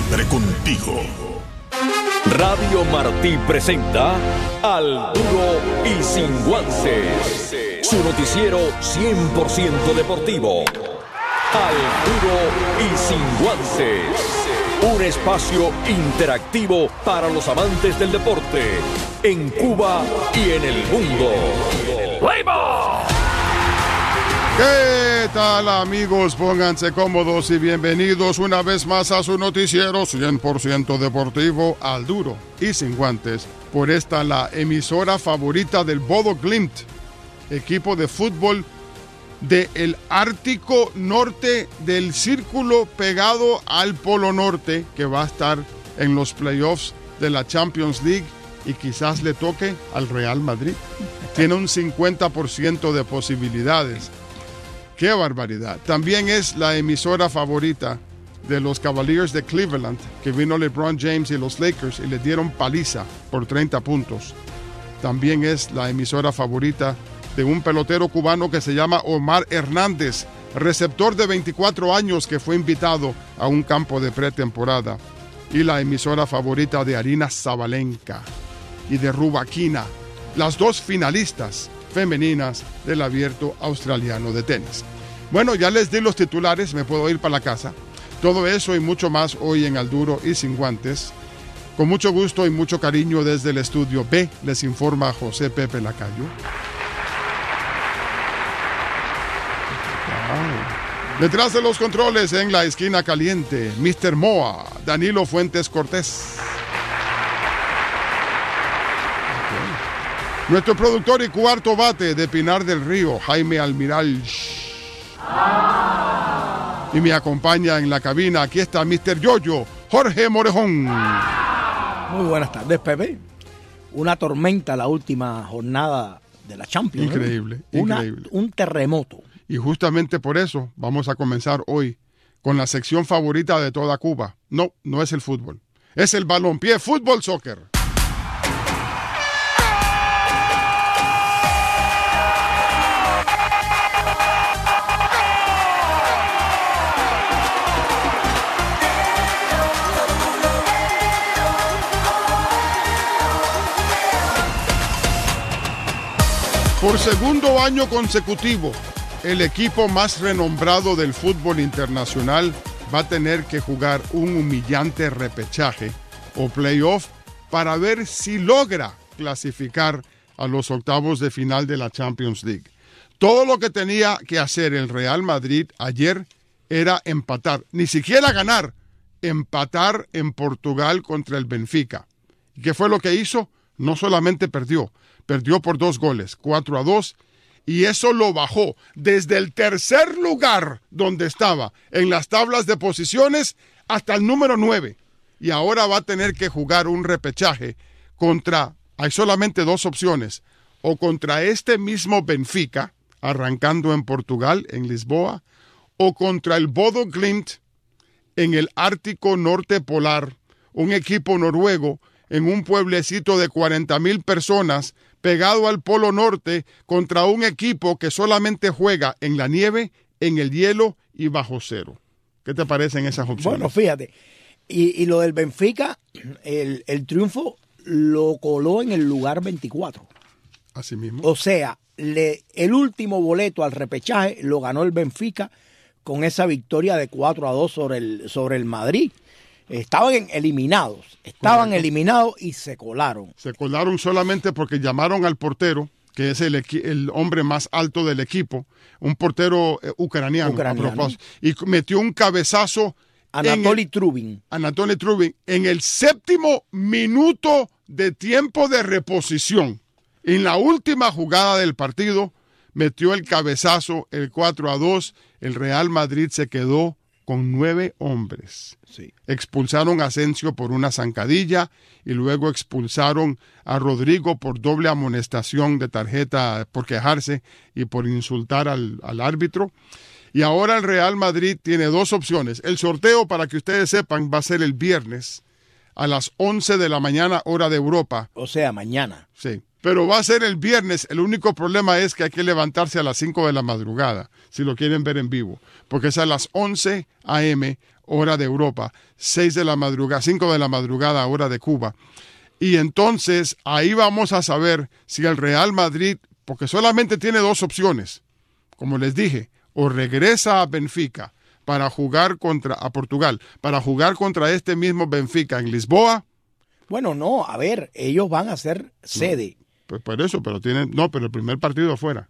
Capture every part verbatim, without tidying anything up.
siempre contigo. Radio Martí presenta Al Duro y Sin Guances, su noticiero cien por ciento deportivo. Al Duro y Sin Guances, un espacio interactivo para los amantes del deporte en Cuba y en el mundo. ¡Play-ball! ¿Qué tal, amigos? Pónganse cómodos y bienvenidos una vez más a su noticiero cien por ciento deportivo, Al Duro y Sin Guantes, por esta la emisora favorita del Bodo Glimt, equipo de fútbol del Ártico Norte, del círculo pegado al Polo Norte, que va a estar en los playoffs de la Champions League y quizás le toque al Real Madrid. Tiene un cincuenta por ciento de posibilidades. ¡Qué barbaridad! También es la emisora favorita de los Cavaliers de Cleveland, que vino LeBron James y los Lakers y le dieron paliza por treinta puntos. También es la emisora favorita de un pelotero cubano que se llama Omar Hernández, receptor de veinticuatro años que fue invitado a un campo de pretemporada. Y la emisora favorita de Arina Zabalenka y de Rubaquina, las dos finalistas femeninas del Abierto Australiano de Tenis. Bueno, ya les di los titulares, me puedo ir para la casa. Todo eso y mucho más hoy en Al Duro y Sin Guantes. Con mucho gusto y mucho cariño desde el estudio B, les informa José Pepe Lacayo. Wow. Detrás de los controles, en la esquina caliente, mister Moa, Danilo Fuentes Cortés. Nuestro productor y cuarto bate de Pinar del Río, Jaime Almiral. Ah. Y me acompaña en la cabina, aquí está mister Yoyo, Jorge Morejón. Muy buenas tardes, Pepe. Una tormenta la última jornada de la Champions. Increíble, ¿eh? Una, increíble. Un terremoto. Y justamente por eso vamos a comenzar hoy con la sección favorita de toda Cuba. No, no es el fútbol. Es el balompié, fútbol, soccer. Por segundo año consecutivo, el equipo más renombrado del fútbol internacional va a tener que jugar un humillante repechaje o playoff para ver si logra clasificar a los octavos de final de la Champions League. Todo lo que tenía que hacer el Real Madrid ayer era empatar, ni siquiera ganar, empatar en Portugal contra el Benfica. ¿Y qué fue lo que hizo? No solamente perdió, perdió por dos goles, cuatro a dos, y eso lo bajó desde el tercer lugar donde estaba en las tablas de posiciones hasta el número nueve. Y ahora va a tener que jugar un repechaje contra, hay solamente dos opciones, o contra este mismo Benfica, arrancando en Portugal, en Lisboa, o contra el Bodo Glimt en el Ártico Norte Polar, un equipo noruego en un pueblecito de cuarenta mil personas pegado al Polo Norte contra un equipo que solamente juega en la nieve, en el hielo y bajo cero. ¿Qué te parecen esas opciones? Bueno, fíjate, y, y lo del Benfica, el, el triunfo lo coló en el lugar veinticuatro. Así mismo. O sea, le, el último boleto al repechaje lo ganó el Benfica con esa victoria de cuatro a dos sobre el, sobre el Madrid. Estaban eliminados, estaban Correcto. eliminados y se colaron. Se colaron solamente porque llamaron al portero, que es el, el hombre más alto del equipo, un portero eh, ucraniano, ucraniano, a propósito, y metió un cabezazo. Anatoly Trubin. Anatoly Trubin, en el séptimo minuto de tiempo de reposición. En la última jugada del partido, metió el cabezazo, el cuatro a dos. El Real Madrid se quedó con nueve hombres. Sí. Expulsaron a Asensio por una zancadilla y luego expulsaron a Rodrigo por doble amonestación de tarjeta por quejarse y por insultar al, al árbitro. Y ahora el Real Madrid tiene dos opciones. El sorteo, para que ustedes sepan, va a ser el viernes a las once de la mañana, hora de Europa. O sea, mañana. Sí. Pero va a ser el viernes. El único problema es que hay que levantarse a las cinco de la madrugada, si lo quieren ver en vivo, porque es a las once a eme, hora de Europa, seis de la madrugada, cinco de la madrugada, hora de Cuba. Y entonces ahí vamos a saber si el Real Madrid, porque solamente tiene dos opciones, como les dije, o regresa a Benfica para jugar contra a Portugal, para jugar contra este mismo Benfica en Lisboa. Bueno, no, a ver, ellos van a ser sede. No, pues por eso, pero tienen, no, pero el primer partido fuera.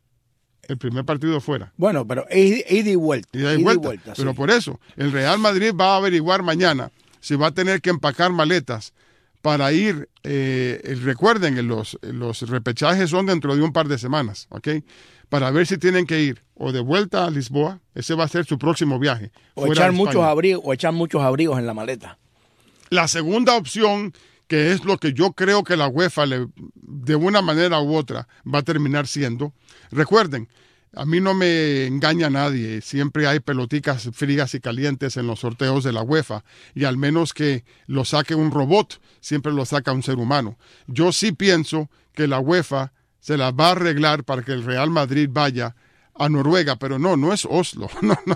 El primer partido fuera. Bueno, pero ida y vuelta. Ida y vuelta. vuelta pero sí. Por eso, el Real Madrid va a averiguar mañana si va a tener que empacar maletas para ir, eh, recuerden, los, los repechajes son dentro de un par de semanas, ¿ok? Para ver si tienen que ir o de vuelta a Lisboa, ese va a ser su próximo viaje. O echar muchos abrigos, o echar muchos abrigos en la maleta. La segunda opción, que es lo que yo creo que la UEFA, le, de una manera u otra, va a terminar siendo, recuerden, a mí no me engaña nadie, siempre hay peloticas frías y calientes en los sorteos de la UEFA, y al menos que lo saque un robot, siempre lo saca un ser humano. Yo sí pienso que la UEFA se la va a arreglar para que el Real Madrid vaya a Noruega, pero no, no es Oslo, no, no.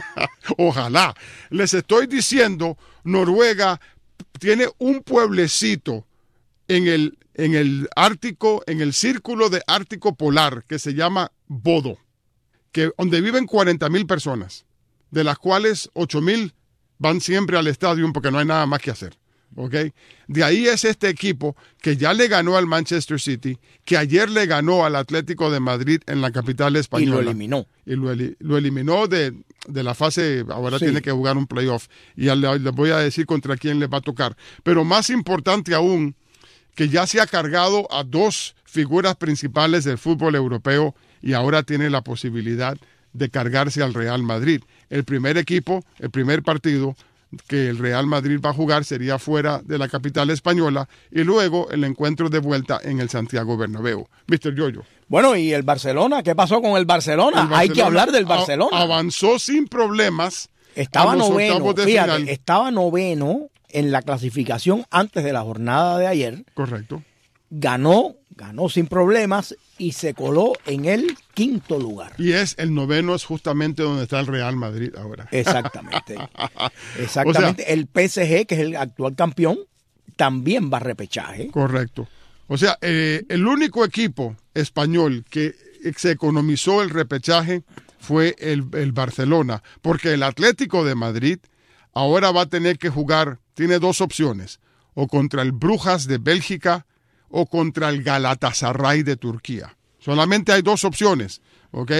Ojalá. Les estoy diciendo, Noruega tiene un pueblecito en el, en el Ártico, en el círculo de Ártico Polar, que se llama Bodo, que, donde viven cuarenta mil personas, de las cuales ocho mil van siempre al estadio porque no hay nada más que hacer. ¿Okay? De ahí es este equipo que ya le ganó al Manchester City, que ayer le ganó al Atlético de Madrid en la capital española. Y lo eliminó. Y lo, lo eliminó de, de la fase, ahora sí. Tiene que jugar un playoff. Y ya les le voy a decir contra quién le va a tocar. Pero más importante aún, que ya se ha cargado a dos figuras principales del fútbol europeo y ahora tiene la posibilidad de cargarse al Real Madrid. El primer equipo, el primer partido que el Real Madrid va a jugar sería fuera de la capital española y luego el encuentro de vuelta en el Santiago Bernabéu. mister Yoyo. Bueno, ¿y el Barcelona? ¿Qué pasó con el Barcelona? El Barcelona Hay que hablar del Barcelona. Avanzó sin problemas. Estaba noveno, fíjate, final. estaba noveno en la clasificación antes de la jornada de ayer. Correcto. Ganó, ganó sin problemas y se coló en el quinto lugar. Y es el noveno, es justamente donde está el Real Madrid ahora. Exactamente. Exactamente. O sea, el P S G, que es el actual campeón, también va a repechaje. Correcto. O sea, eh, el único equipo español que se economizó el repechaje fue el, el Barcelona, porque el Atlético de Madrid ahora va a tener que jugar, tiene dos opciones, o contra el Brujas de Bélgica o contra el Galatasaray de Turquía. Solamente hay dos opciones, ¿ok?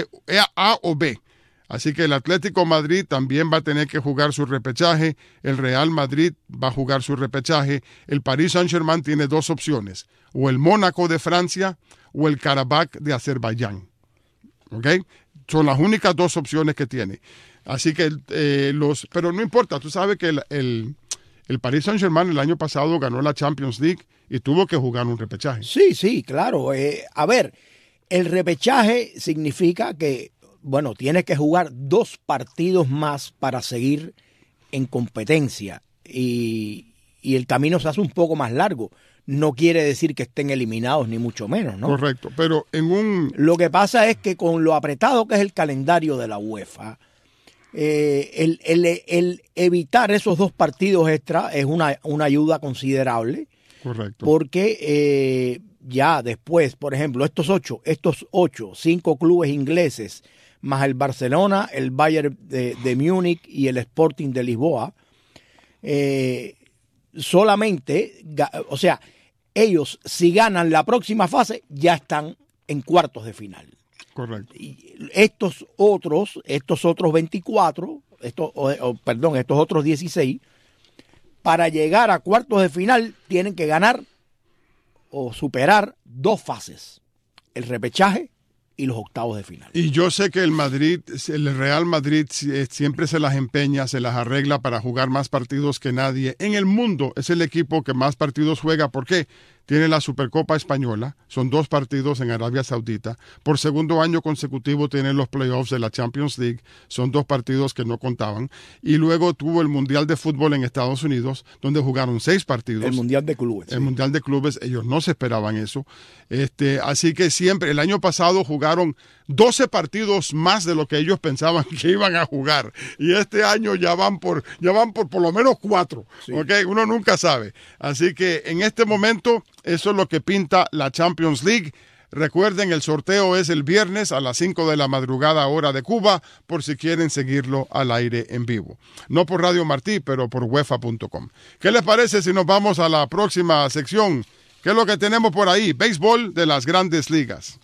A o B. Así que el Atlético Madrid también va a tener que jugar su repechaje, el Real Madrid va a jugar su repechaje, el Paris Saint-Germain tiene dos opciones, o el Mónaco de Francia o el Karabakh de Azerbaiyán. ¿Ok? Son las únicas dos opciones que tiene. Así que eh, los, pero no importa, tú sabes que el, el, el Paris Saint-Germain el año pasado ganó la Champions League y tuvo que jugar un repechaje. Sí, sí, claro. Eh, a ver, el repechaje significa que, bueno, tienes que jugar dos partidos más para seguir en competencia y, y el camino se hace un poco más largo. No quiere decir que estén eliminados ni mucho menos, ¿no? Correcto, pero en un... Lo que pasa es que con lo apretado que es el calendario de la UEFA, eh, el, el, el evitar esos dos partidos extra es una, una ayuda considerable. Correcto. Porque eh, ya después, por ejemplo, estos ocho, estos ocho, cinco clubes ingleses, más el Barcelona, el Bayern de, de Múnich y el Sporting de Lisboa, eh, solamente, o sea, ellos si ganan la próxima fase ya están en cuartos de final. Correcto. Y estos otros, estos otros veinticuatro, estos, o, o, perdón, estos otros dieciséis, para llegar a cuartos de final tienen que ganar o superar dos fases, el repechaje y los octavos de final. Y yo sé que el Madrid, el Real Madrid siempre se las empeña, se las arregla para jugar más partidos que nadie. En el mundo es el equipo que más partidos juega. ¿Por qué? Tiene la Supercopa Española, son dos partidos en Arabia Saudita. Por segundo año consecutivo tienen los playoffs de la Champions League, son dos partidos que no contaban. Y luego tuvo el Mundial de Fútbol en Estados Unidos, donde jugaron seis partidos. El Mundial de Clubes. El sí. Mundial de Clubes, ellos no se esperaban eso. Este, así que siempre, el año pasado jugaron doce partidos más de lo que ellos pensaban que iban a jugar. Y este año ya van por, ya van por por lo menos cuatro. Sí. ¿Okay? Uno nunca sabe. Así que en este momento, eso es lo que pinta la Champions League. Recuerden, el sorteo es el viernes a las cinco de la madrugada, hora de Cuba, por si quieren seguirlo al aire en vivo. No por Radio Martí, pero por UEFA punto com. ¿Qué les parece si nos vamos a la próxima sección? ¿Qué es lo que tenemos por ahí? Béisbol de las Grandes Ligas.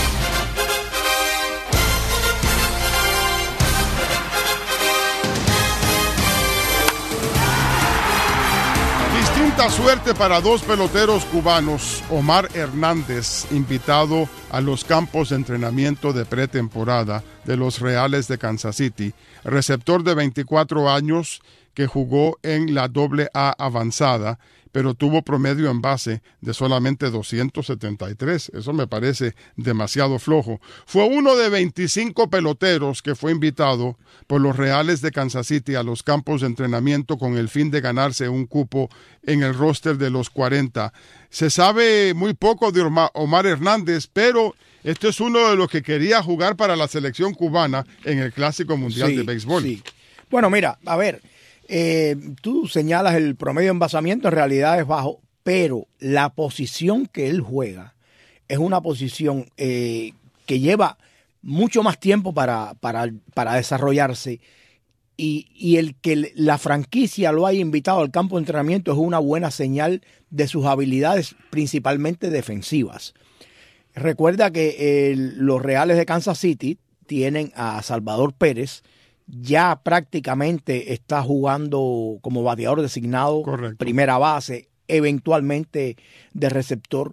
Distinta suerte para dos peloteros cubanos. Omar Hernández, invitado a los campos de entrenamiento de pretemporada de los Reales de Kansas City, receptor de veinticuatro años que jugó en la doble A avanzada, pero tuvo promedio en base de solamente doscientos setenta y tres. Eso me parece demasiado flojo. Fue uno de veinticinco peloteros que fue invitado por los Reales de Kansas City a los campos de entrenamiento con el fin de ganarse un cupo en el roster de los cuarenta. Se sabe muy poco de Omar Hernández, pero este es uno de los que quería jugar para la selección cubana en el Clásico Mundial sí, de Béisbol. Sí. Bueno, mira, a ver, eh, tú señalas el promedio de envasamiento, en realidad es bajo, pero la posición que él juega es una posición eh, que lleva mucho más tiempo para, para, para desarrollarse, y, y el que la franquicia lo haya invitado al campo de entrenamiento es una buena señal de sus habilidades, principalmente defensivas. Recuerda que eh, los Reales de Kansas City tienen a Salvador Pérez, ya prácticamente está jugando como bateador designado, correcto, primera base, eventualmente de receptor.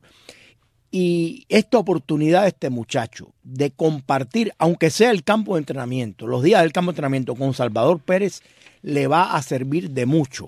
Y esta oportunidad de este muchacho de compartir, aunque sea el campo de entrenamiento, los días del campo de entrenamiento con Salvador Pérez, le va a servir de mucho.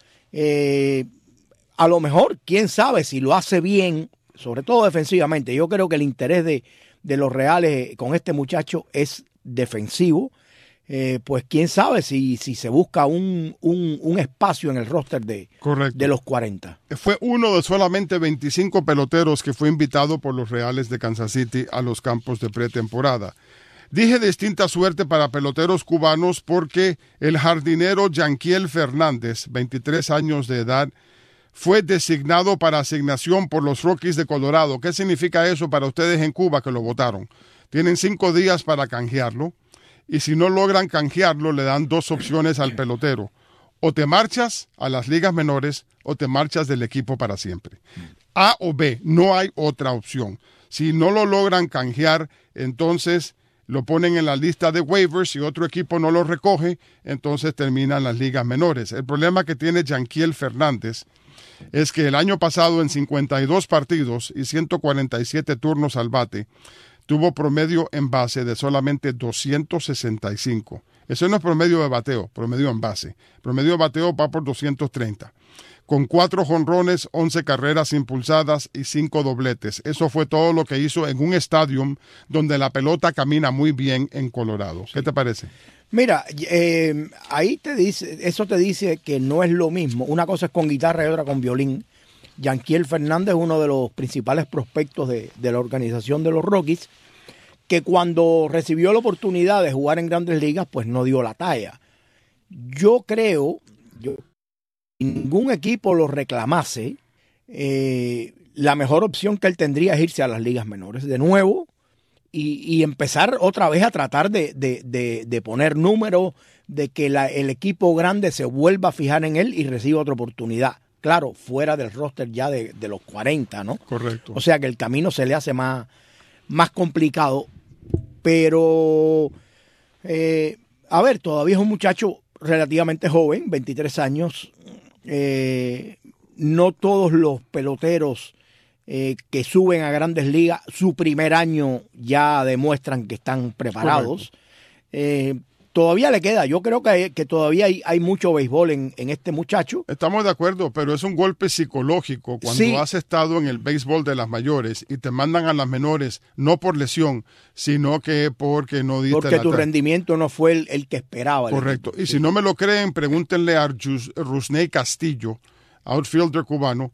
Eh, a lo mejor, quién sabe si lo hace bien, sobre todo defensivamente. Yo creo que el interés de, de los Reales con este muchacho es defensivo. Eh, pues quién sabe si, si se busca un, un, un espacio en el roster de, de los cuarenta. Fue uno de solamente veinticinco peloteros que fue invitado por los Reales de Kansas City a los campos de pretemporada. Dije distinta suerte para peloteros cubanos porque el jardinero Yanquiel Fernández, veintitrés años de edad, fue designado para asignación por los Rockies de Colorado. ¿Qué significa eso para ustedes en Cuba que lo votaron? Tienen cinco días para canjearlo. Y si no logran canjearlo, le dan dos opciones al pelotero. O te marchas a las ligas menores o te marchas del equipo para siempre. A o B, no hay otra opción. Si no lo logran canjear, entonces lo ponen en la lista de waivers. Si otro equipo no lo recoge, entonces terminan las ligas menores. El problema que tiene Yanquiel Fernández es que el año pasado en cincuenta y dos partidos y ciento cuarenta y siete turnos al bate, tuvo promedio en base de solamente doscientos sesenta y cinco. Eso no es promedio de bateo, promedio en base. Promedio de bateo va por doscientos treinta. Con cuatro jonrones, once carreras impulsadas y cinco dobletes. Eso fue todo lo que hizo en un estadio donde la pelota camina muy bien en Colorado. ¿Qué te parece? Mira, eh, ahí te dice, eso te dice que no es lo mismo. Una cosa es con guitarra y otra con violín. Yanquiel Fernández es uno de los principales prospectos de, de la organización de los Rockies, que cuando recibió la oportunidad de jugar en Grandes Ligas, pues no dio la talla. Yo creo, yo, si ningún equipo lo reclamase, eh, la mejor opción que él tendría es irse a las ligas menores de nuevo y, y empezar otra vez a tratar de, de, de, de poner números, de que la, el equipo grande se vuelva a fijar en él y reciba otra oportunidad. Claro, fuera del roster ya de, de los cuarenta, ¿no? Correcto. O sea que el camino se le hace más, más complicado. Pero, eh, a ver, todavía es un muchacho relativamente joven, veintitrés años. Eh, no todos los peloteros eh, que suben a Grandes Ligas, su primer año ya demuestran que están preparados. Eh, Todavía le queda, yo creo que, hay, que todavía hay, hay mucho béisbol en, en este muchacho. Estamos de acuerdo, pero es un golpe psicológico cuando sí. has estado en el béisbol de las mayores y te mandan a las menores, no por lesión, sino que porque no diste Porque la tu tra- rendimiento no fue el, el que esperaba. Correcto, y si no me lo creen, pregúntenle a Rusney Castillo, outfielder cubano,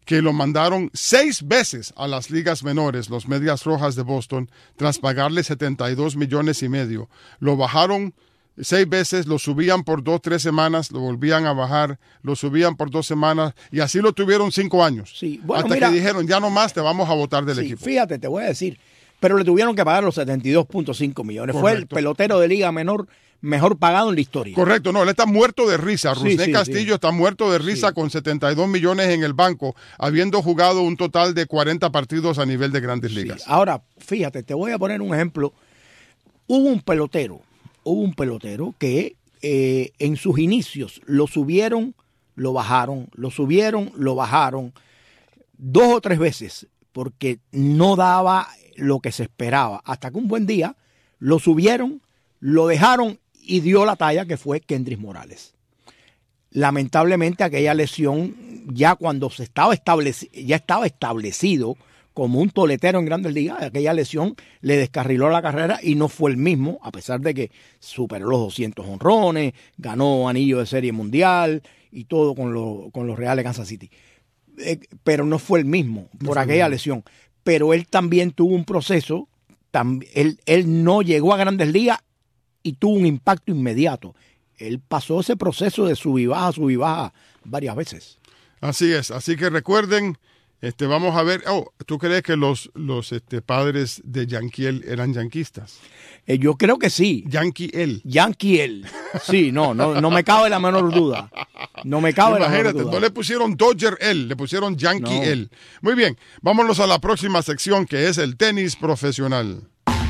que lo mandaron seis veces a las ligas menores, los Medias Rojas de Boston, tras pagarle setenta y dos millones y medio. Lo bajaron seis veces, lo subían por dos, tres semanas, lo volvían a bajar, lo subían por dos semanas, y así lo tuvieron cinco años. Sí, bueno, hasta mira, que dijeron, ya no más, te vamos a votar del sí, equipo. Fíjate, te voy a decir, pero le tuvieron que pagar los setenta y dos punto cinco millones. Correcto. Fue el pelotero de liga menor mejor pagado en la historia. Correcto, no, él está muerto de risa. Sí, Rusney sí, Castillo sí. está muerto de risa sí. con setenta y dos millones en el banco, habiendo jugado un total de cuarenta partidos a nivel de Grandes Ligas. Sí. Ahora, fíjate, te voy a poner un ejemplo. Hubo un pelotero, hubo un pelotero que eh, en sus inicios lo subieron, lo bajaron, lo subieron, lo bajaron dos o tres veces porque no daba lo que se esperaba. Hasta que un buen día lo subieron, lo dejaron y dio la talla, que fue Kendrys Morales. Lamentablemente aquella lesión, ya cuando se estaba establecido, ya estaba establecido como un toletero en Grandes Ligas, aquella lesión le descarriló la carrera y no fue el mismo, a pesar de que superó los doscientos honrones, ganó anillo de Serie Mundial y todo con, lo, con los Reales de Kansas City. Eh, pero no fue el mismo por no aquella lesión. Pero él también tuvo un proceso, tam, él, él no llegó a Grandes Ligas y tuvo un impacto inmediato. Él pasó ese proceso de sub y baja, sub y baja varias veces. Así es, así que recuerden, este, vamos a ver, oh, ¿tú crees que los, los este, padres de Yanquiel eran yanquistas? Eh, yo creo que sí. Yanquiel. Yanquiel. Sí, no, no, no me cabe la menor duda. No me cabe Imagínate, la menor duda. No le pusieron Dodger él, le pusieron Yankee no. él. Muy bien, vámonos a la próxima sección, que es el tenis profesional.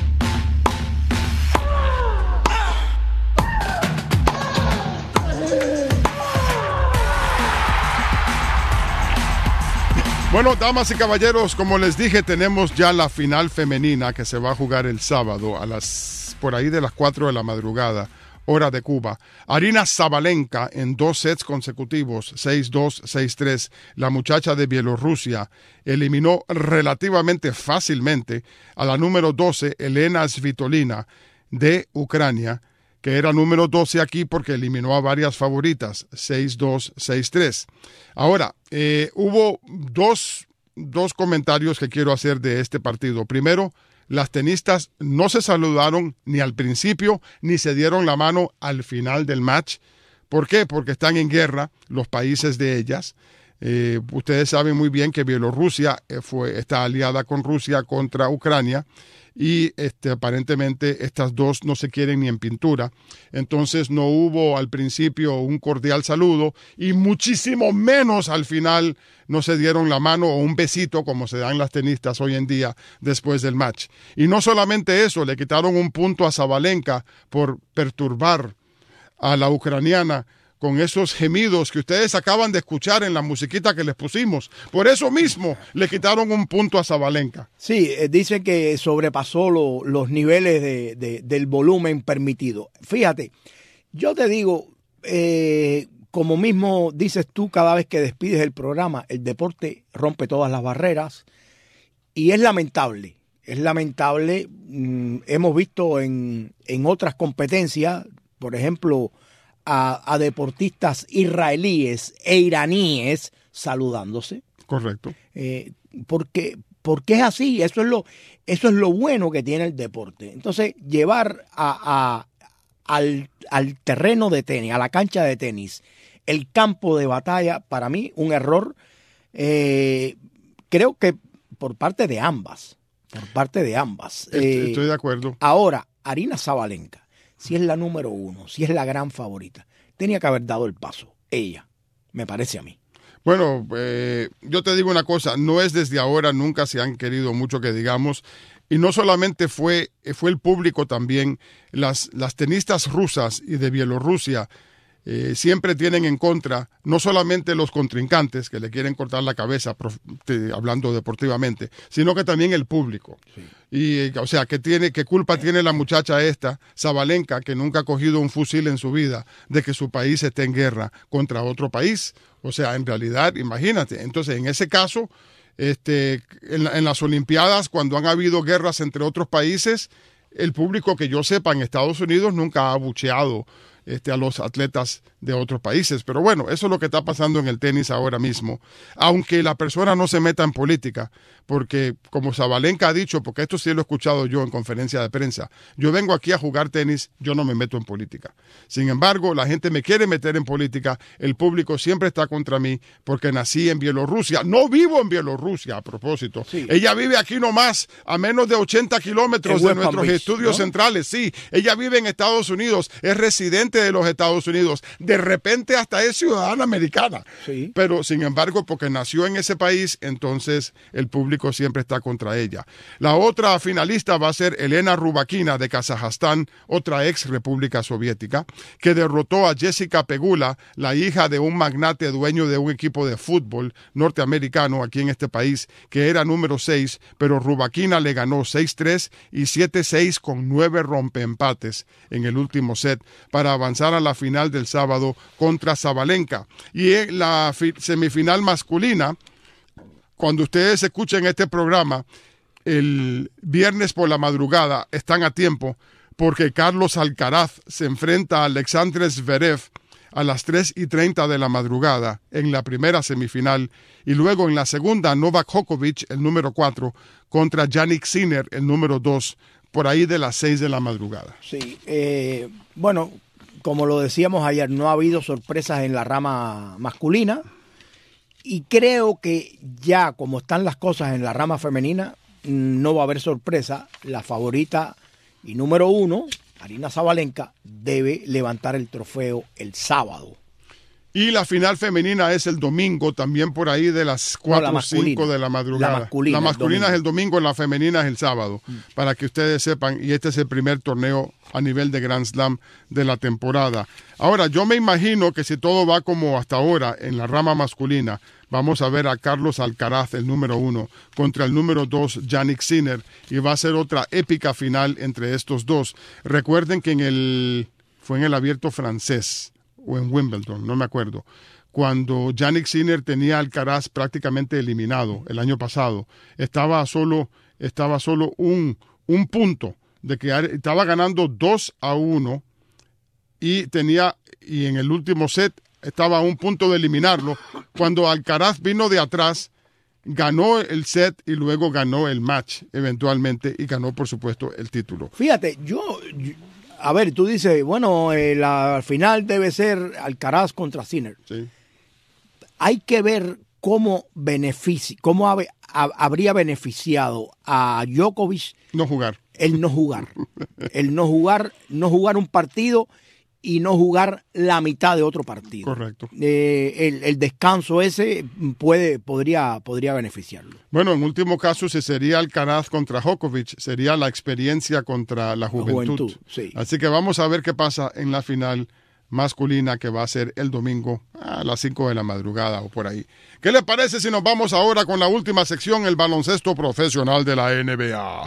Bueno, damas y caballeros, como les dije, tenemos ya la final femenina que se va a jugar el sábado a las por ahí de las cuatro de la madrugada, hora de Cuba. Aryna Sabalenka en dos sets consecutivos, seis dos, seis tres. La muchacha de Bielorrusia eliminó relativamente fácilmente a la número doce, Elena Svitolina, de Ucrania, que era número doce aquí porque eliminó a varias favoritas, seis dos, seis tres. Ahora, eh, hubo dos, dos comentarios que quiero hacer de este partido. Primero, las tenistas no se saludaron ni al principio ni se dieron la mano al final del match. ¿Por qué? Porque están en guerra los países de ellas. Eh, ustedes saben muy bien que Bielorrusia eh, fue, está aliada con Rusia contra Ucrania. Y este, aparentemente estas dos no se quieren ni en pintura. Entonces no hubo al principio un cordial saludo y muchísimo menos al final no se dieron la mano o un besito como se dan las tenistas hoy en día después del match. Y no solamente eso, le quitaron un punto a Sabalenka por perturbar a la ucraniana con esos gemidos que ustedes acaban de escuchar en la musiquita que les pusimos. Por eso mismo le quitaron un punto a Sabalenka. Sí, eh, dice que sobrepasó lo, los niveles de, de, del volumen permitido. Fíjate, yo te digo, eh, como mismo dices tú cada vez que despides el programa, el deporte rompe todas las barreras y es lamentable. Es lamentable, mmm, hemos visto en, en otras competencias, por ejemplo, A, a deportistas israelíes e iraníes saludándose. Correcto. Eh, porque, porque es así, eso es, lo, eso es lo bueno que tiene el deporte. Entonces, llevar a, a, al, al terreno de tenis, a la cancha de tenis, el campo de batalla, para mí, un error, eh, creo que por parte de ambas, por parte de ambas. Estoy, eh, estoy de acuerdo. Ahora, Aryna Sabalenka, si es la número uno, si es la gran favorita, tenía que haber dado el paso, ella, me parece a mí. Bueno, eh, yo te digo una cosa, no es desde ahora, nunca se han querido mucho que digamos, y no solamente fue, fue el público también, las, las tenistas rusas y de Bielorrusia eh, siempre tienen en contra, no solamente los contrincantes que le quieren cortar la cabeza, prof, te, hablando deportivamente, sino que también el público. Sí. Y, o sea, ¿qué, tiene, ¿qué culpa tiene la muchacha esta, Sabalenka, que nunca ha cogido un fusil en su vida, de que su país esté en guerra contra otro país? O sea, en realidad, imagínate. Entonces, en ese caso, este, en, en las Olimpiadas, cuando han habido guerras entre otros países, el público que yo sepa en Estados Unidos nunca ha abucheado este, a los atletas de otros países. Pero bueno, eso es lo que está pasando en el tenis ahora mismo. Aunque la persona no se meta en política, porque como Sabalenka ha dicho, porque esto sí lo he escuchado yo en conferencia de prensa, yo vengo aquí a jugar tenis, yo no me meto en política. Sin embargo, la gente me quiere meter en política, el público siempre está contra mí porque nací en Bielorrusia. No vivo en Bielorrusia, a propósito. Sí. Ella vive aquí nomás, a menos de ochenta kilómetros de nuestros Beach, estudios ¿no? centrales. Sí, ella vive en Estados Unidos, es residente de los Estados Unidos. De repente hasta es ciudadana americana. Sí. Pero sin embargo, porque nació en ese país, entonces el público siempre está contra ella. La otra finalista va a ser Elena Rybakina de Kazajstán, otra ex república soviética, que derrotó a Jessica Pegula, la hija de un magnate dueño de un equipo de fútbol norteamericano aquí en este país, que era número seis, pero Rybakina le ganó seis tres y siete seis con nueve rompeempates en el último set para avanzar a la final del sábado contra Sabalenka. Y en la semifinal masculina, cuando ustedes escuchen este programa el viernes por la madrugada, están a tiempo porque Carlos Alcaraz se enfrenta a Alexander Zverev a las tres y treinta de la madrugada en la primera semifinal, y luego en la segunda Novak Djokovic, el número cuatro, contra Jannik Sinner, el número dos, por ahí de las seis de la madrugada. Sí, eh, bueno, como lo decíamos ayer, no ha habido sorpresas en la rama masculina, y creo que ya como están las cosas en la rama femenina, no va a haber sorpresa. La favorita y número uno, Aryna Sabalenka, debe levantar el trofeo el sábado. Y la final femenina es el domingo, también por ahí de las cuatro o cinco de la madrugada. La masculina, la masculina el es el domingo, la femenina es el sábado, mm. para que ustedes sepan, y este es el primer torneo a nivel de Grand Slam de la temporada. Ahora, yo me imagino que si todo va como hasta ahora en la rama masculina, vamos a ver a Carlos Alcaraz, el número uno, contra el número dos, Jannik Sinner, y va a ser otra épica final entre estos dos. Recuerden que en el fue en el Abierto francés, o en Wimbledon, no me acuerdo, cuando Jannik Sinner tenía a Alcaraz prácticamente eliminado el año pasado, estaba solo, estaba solo un, un punto de que estaba ganando dos a uno y tenía, y en el último set estaba a un punto de eliminarlo, cuando Alcaraz vino de atrás, ganó el set y luego ganó el match eventualmente y ganó, por supuesto, el título. Fíjate, yo... yo... A ver, tú dices, bueno, eh, la final debe ser Alcaraz contra Sinner. Sí. Hay que ver cómo beneficia, cómo ha, ha, habría beneficiado a Djokovic no jugar. El no jugar. el no jugar, no jugar un partido y no jugar la mitad de otro partido. Correcto. Eh, el, el descanso ese puede, podría, podría beneficiarlo. Bueno, en último caso, si sería Alcaraz contra Djokovic, sería la experiencia contra la juventud. La juventud, sí. Así que vamos a ver qué pasa en la final masculina, que va a ser el domingo a las cinco de la madrugada o por ahí. ¿Qué le parece si nos vamos ahora con la última sección, el baloncesto profesional de la N B A?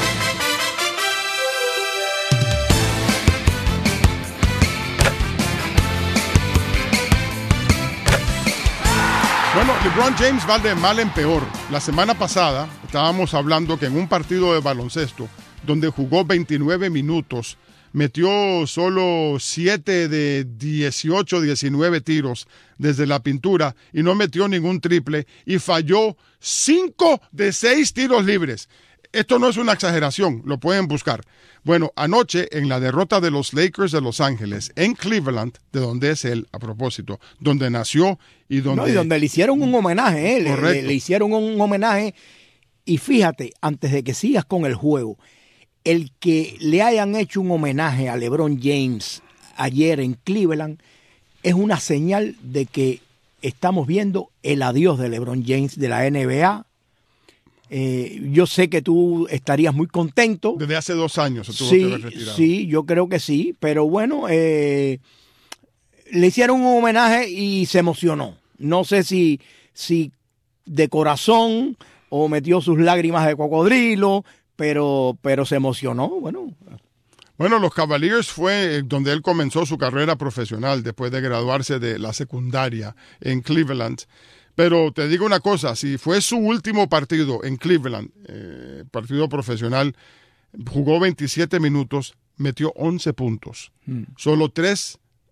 Bueno, LeBron James va de mal en peor. La semana pasada estábamos hablando que en un partido de baloncesto donde jugó veintinueve minutos, metió solo siete de dieciocho, diecinueve tiros desde la pintura y no metió ningún triple y falló cinco de seis tiros libres. Esto no es una exageración, lo pueden buscar. Bueno, anoche en la derrota de los Lakers de Los Ángeles en Cleveland, de donde es él, a propósito, donde nació y donde... No, y donde le hicieron un homenaje, ¿eh? le, le, le hicieron un homenaje. Y fíjate, antes de que sigas con el juego, el que le hayan hecho un homenaje a LeBron James ayer en Cleveland es una señal de que estamos viendo el adiós de LeBron James de la N B A. Eh, yo sé que tú estarías muy contento. Desde hace dos años se tuvo sí, que haber retirado. Sí, yo creo que sí, pero bueno, eh, le hicieron un homenaje y se emocionó. No sé si, si de corazón o metió sus lágrimas de cocodrilo, pero, pero se emocionó, bueno. Bueno, los Cavaliers fue donde él comenzó su carrera profesional después de graduarse de la secundaria en Cleveland. Pero te digo una cosa, si fue su último partido en Cleveland, eh, partido profesional, jugó veintisiete minutos, metió once puntos. Mm. Solo tres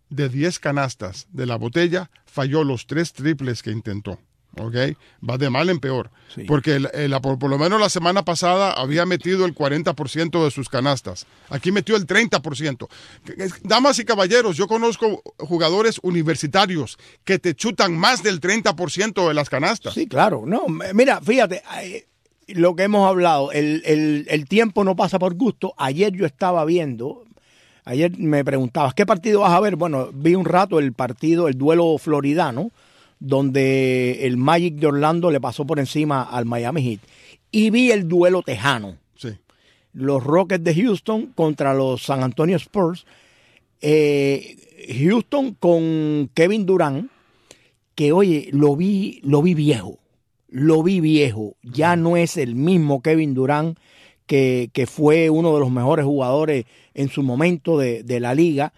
de diez canastas de la botella, falló los tres triples que intentó. Okay. Va de mal en peor, sí. Porque el, el, por, por lo menos la semana pasada había metido el cuarenta por ciento de sus canastas. Aquí metió el treinta por ciento. Damas y caballeros, yo conozco jugadores universitarios que te chutan más del treinta por ciento de las canastas. Sí, claro. No, mira, fíjate, lo que hemos hablado, el, el, el tiempo no pasa por gusto. Ayer yo estaba viendo, ayer me preguntabas, ¿qué partido vas a ver? Bueno, vi un rato el partido, el duelo floridano, donde el Magic de Orlando le pasó por encima al Miami Heat. Y vi el duelo tejano. Sí. Los Rockets de Houston contra los San Antonio Spurs. Eh, Houston con Kevin Durant, que oye, lo vi, lo vi viejo. Lo vi viejo. Ya no es el mismo Kevin Durant que, que fue uno de los mejores jugadores en su momento de, de la liga.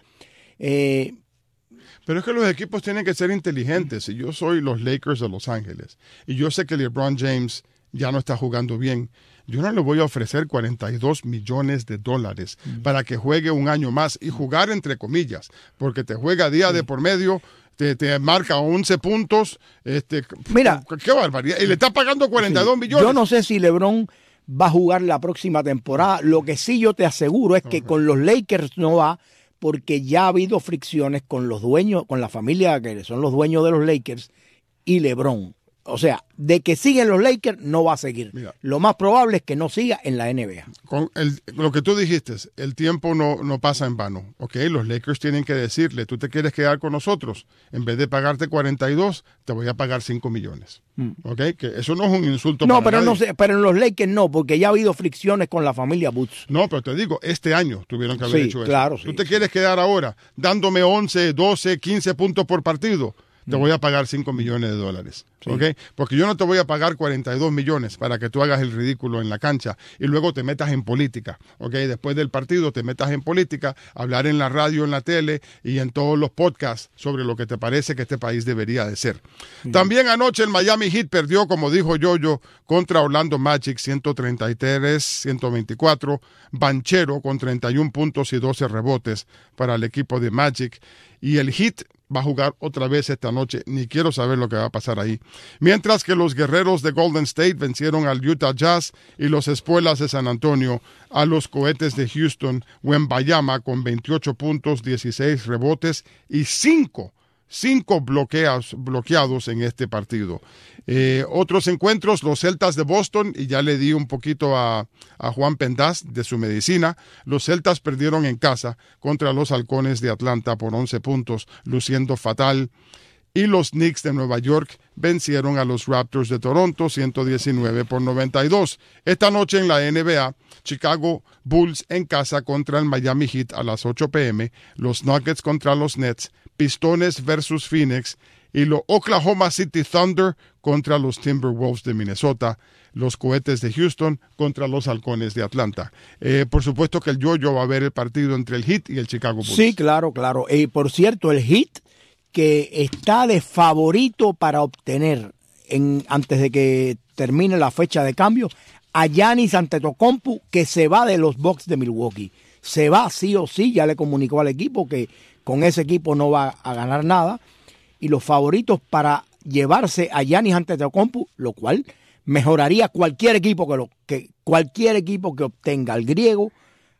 Eh, Pero es que los equipos tienen que ser inteligentes. Si yo soy los Lakers de Los Ángeles y yo sé que LeBron James ya no está jugando bien, yo no le voy a ofrecer cuarenta y dos millones de dólares mm. para que juegue un año más y jugar entre comillas, porque te juega día sí. de por medio, te, te marca once puntos. Este, Mira, qué barbaridad. Y le está pagando cuarenta y dos sí. millones. Yo no sé si LeBron va a jugar la próxima temporada. Lo que sí yo te aseguro es que okay. con los Lakers no va, porque ya ha habido fricciones con los dueños, con la familia que son los dueños de los Lakers y LeBron. O sea, de que sigue en los Lakers, no va a seguir. Mira, lo más probable es que no siga en la N B A. Con el, lo que tú dijiste, el tiempo no, no pasa en vano. Okay, los Lakers tienen que decirle, tú te quieres quedar con nosotros, en vez de pagarte cuarenta y dos, te voy a pagar cinco millones. Mm. Okay, que eso no es un insulto no, para pero nadie. No sé, pero en los Lakers no, porque ya ha habido fricciones con la familia Butz. No, pero te digo, este año tuvieron que haber sí, hecho claro, eso. Sí, tú te sí. quieres quedar ahora dándome once, doce, quince puntos por partido. Te voy a pagar cinco millones de dólares, sí. ¿ok? Porque yo no te voy a pagar cuarenta y dos millones para que tú hagas el ridículo en la cancha y luego te metas en política, ¿ok? Después del partido te metas en política, hablar en la radio, en la tele y en todos los podcasts sobre lo que te parece que este país debería de ser. Sí. También anoche el Miami Heat perdió, como dijo Yoyo, contra Orlando Magic, ciento treinta y tres a ciento veinticuatro. Banchero con treinta y un puntos y doce rebotes para el equipo de Magic. Y el Heat va a jugar otra vez esta noche. Ni quiero saber lo que va a pasar ahí. Mientras que los guerreros de Golden State vencieron al Utah Jazz y los espuelas de San Antonio a los cohetes de Houston, Wembayama con veintiocho puntos, dieciséis rebotes y cinco, cinco bloqueados, bloqueados en este partido. Eh, otros encuentros, los Celtas de Boston, y ya le di un poquito a, a Juan Pendaz de su medicina. Los Celtas perdieron en casa contra los Halcones de Atlanta por once puntos, luciendo fatal. Y los Knicks de Nueva York vencieron a los Raptors de Toronto ciento diecinueve por noventa y dos. Esta noche en la N B A, Chicago Bulls en casa contra el Miami Heat a las ocho pe eme, los Nuggets contra los Nets, Pistones versus Phoenix y los Oklahoma City Thunder contra los Timberwolves de Minnesota, los Cohetes de Houston contra los Halcones de Atlanta. Eh, por supuesto que el Yoyo va a ver el partido entre el Heat y el Chicago Bulls. Sí, claro, claro. Y por cierto, el Heat que está de favorito para obtener en, antes de que termine la fecha de cambio a Giannis Antetokounmpo, que se va de los Bucks de Milwaukee. Se va sí o sí, ya le comunicó al equipo que con ese equipo no va a ganar nada. Y los favoritos para llevarse a Giannis Antetokounmpo, lo cual mejoraría cualquier equipo que, lo, que cualquier equipo que obtenga al griego,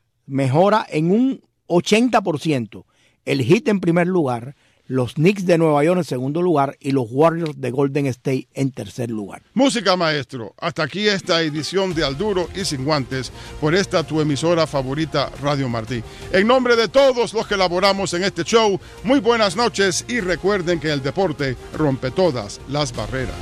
mejora en un ochenta por ciento. El Heat en primer lugar, los Knicks de Nueva York en segundo lugar y los Warriors de Golden State en tercer lugar. Música, maestro. Hasta aquí esta edición de Al Duro y Sin Guantes por esta tu emisora favorita, Radio Martí. En nombre de todos los que laboramos en este show, muy buenas noches y recuerden que el deporte rompe todas las barreras.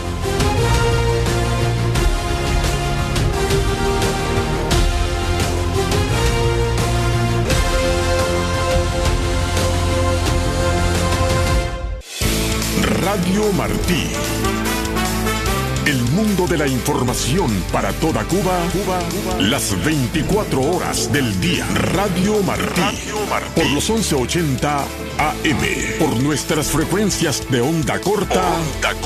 Radio Martí. El mundo de la información para toda Cuba, Cuba, Cuba. Las veinticuatro horas del día. Radio Martí. Radio Martí. Por los once ochenta A M. Por nuestras frecuencias de onda corta. Onda